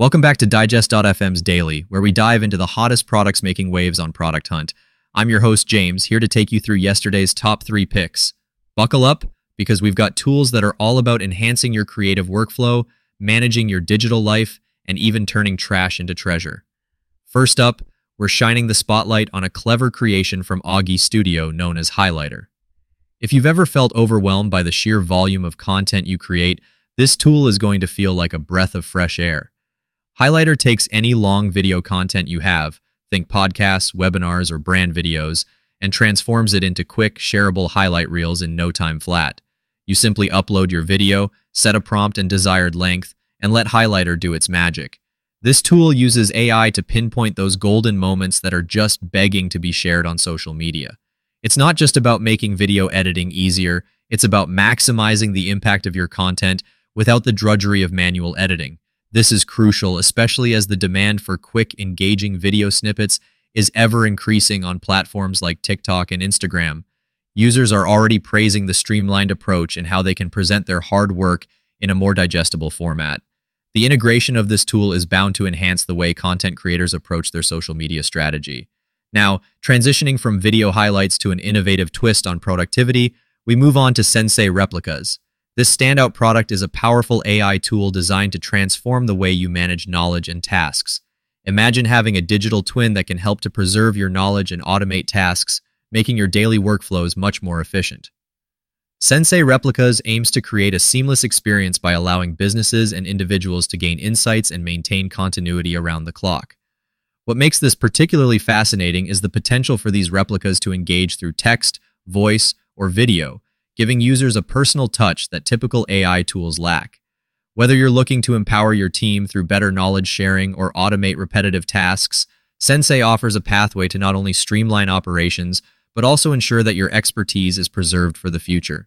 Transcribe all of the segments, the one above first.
Welcome back to Digest.fm's Daily, where we dive into the hottest products making waves on Product Hunt. I'm your host, James, here to take you through yesterday's top 3 picks. Buckle up, because we've got tools that are all about enhancing your creative workflow, managing your digital life, and even turning trash into treasure. First up, we're shining the spotlight on a clever creation from Auggie Studio known as Highlighter. If you've ever felt overwhelmed by the sheer volume of content you create, this tool is going to feel like a breath of fresh air. Highlighter takes any long video content you have, think podcasts, webinars, or brand videos, and transforms it into quick, shareable highlight reels in no time flat. You simply upload your video, set a prompt and desired length, and let Highlighter do its magic. This tool uses AI to pinpoint those golden moments that are just begging to be shared on social media. It's not just about making video editing easier, it's about maximizing the impact of your content without the drudgery of manual editing. This is crucial, especially as the demand for quick, engaging video snippets is ever increasing on platforms like TikTok and Instagram. Users are already praising the streamlined approach and how they can present their hard work in a more digestible format. The integration of this tool is bound to enhance the way content creators approach their social media strategy. Now, transitioning from video highlights to an innovative twist on productivity, we move on to Sensei Replicas. This standout product is a powerful AI tool designed to transform the way you manage knowledge and tasks. Imagine having a digital twin that can help to preserve your knowledge and automate tasks, making your daily workflows much more efficient. Sensei Replicas aims to create a seamless experience by allowing businesses and individuals to gain insights and maintain continuity around the clock. What makes this particularly fascinating is the potential for these replicas to engage through text, voice, or video, giving users a personal touch that typical AI tools lack. Whether you're looking to empower your team through better knowledge sharing or automate repetitive tasks, Sensei offers a pathway to not only streamline operations, but also ensure that your expertise is preserved for the future.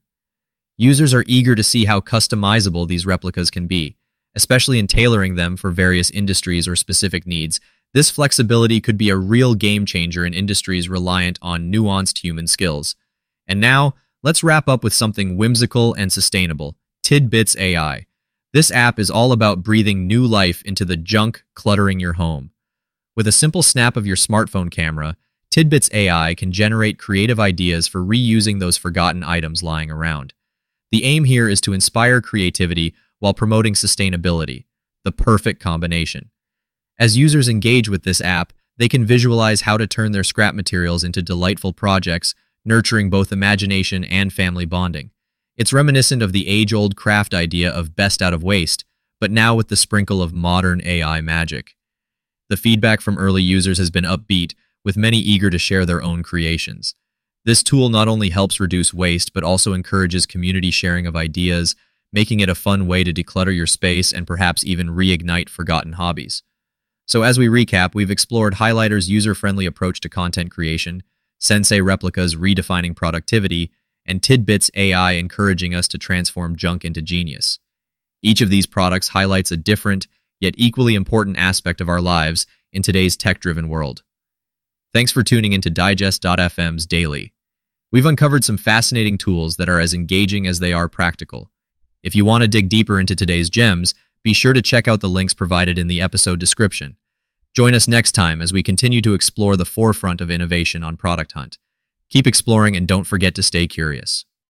Users are eager to see how customizable these replicas can be, especially in tailoring them for various industries or specific needs. This flexibility could be a real game changer in industries reliant on nuanced human skills. And now, let's wrap up with something whimsical and sustainable, Tidbits AI. This app is all about breathing new life into the junk cluttering your home. With a simple snap of your smartphone camera, Tidbits AI can generate creative ideas for reusing those forgotten items lying around. The aim here is to inspire creativity while promoting sustainability, the perfect combination. As users engage with this app, they can visualize how to turn their scrap materials into delightful projects, nurturing both imagination and family bonding. It's reminiscent of the age-old craft idea of best out of waste, but now with the sprinkle of modern AI magic. The feedback from early users has been upbeat, with many eager to share their own creations. This tool not only helps reduce waste, but also encourages community sharing of ideas, making it a fun way to declutter your space and perhaps even reignite forgotten hobbies. So as we recap, we've explored Highlighter's user-friendly approach to content creation, Sensei Replicas redefining productivity, and Tidbits AI encouraging us to transform junk into genius. Each of these products highlights a different, yet equally important aspect of our lives in today's tech-driven world. Thanks for tuning into Digest.fm's Daily. We've uncovered some fascinating tools that are as engaging as they are practical. If you want to dig deeper into today's gems, be sure to check out the links provided in the episode description. Join us next time as we continue to explore the forefront of innovation on Product Hunt. Keep exploring and don't forget to stay curious.